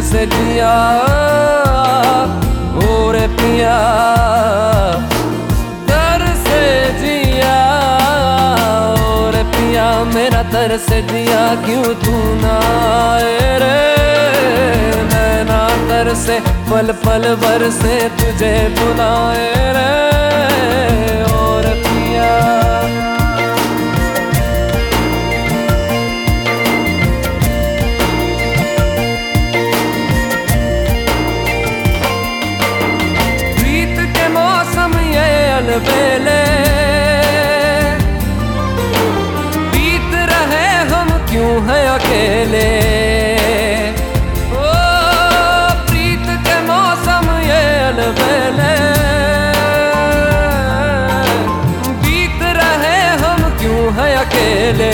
से जिया और पिया दर से जिया और पिया मेरा दर से जिया क्यों तू ना आए रे नैना दर से पल पल भर से तुझे बुलाए रे और पिया। बेले बीत रहे हम क्यों हैं अकेले ओ प्रीत के मौसम ये अलबेले बीत रहे हम क्यों हैं अकेले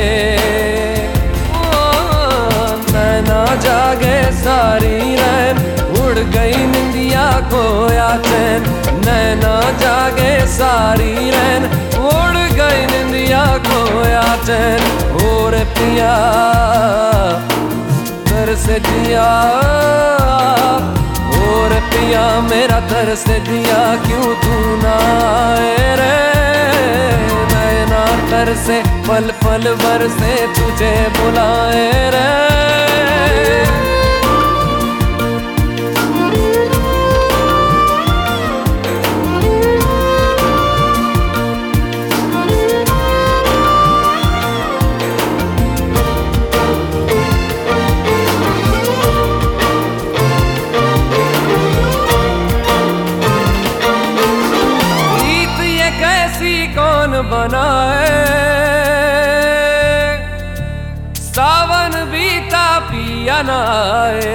ओ नैना जागे सारी रैन उड़ गई निंदिया खोया चैन नैना जागे सारी रैन उड़ गई निंदिया खोया चैन और पिया दर से जिया और पिया मेरा दर से जिया क्यों तू ना आए रे नैना दर से पल पल भर से तुझे बुलाए रे। कौन बनाए सावन बीता पिया ना आए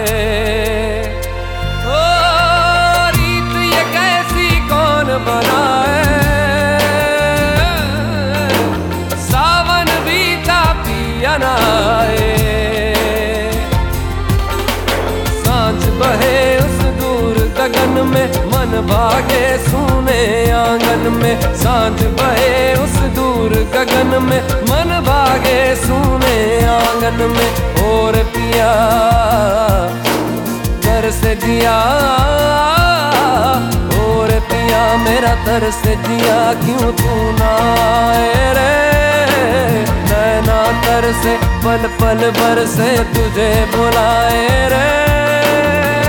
ओ रीत ये कैसी कौन बनाए सावन बीता पिया ना आए सांझ बहे उस दूर गगन में मन भागे सुने आंगन में सांझ बहे उस दूर गगन में मन भागे सुने आंगन में और पिया दर से जिया और पिया मेरा दर से जिया क्यों तू ना आए रे नैना दर से पल पल भर से तुझे बुलाए रे।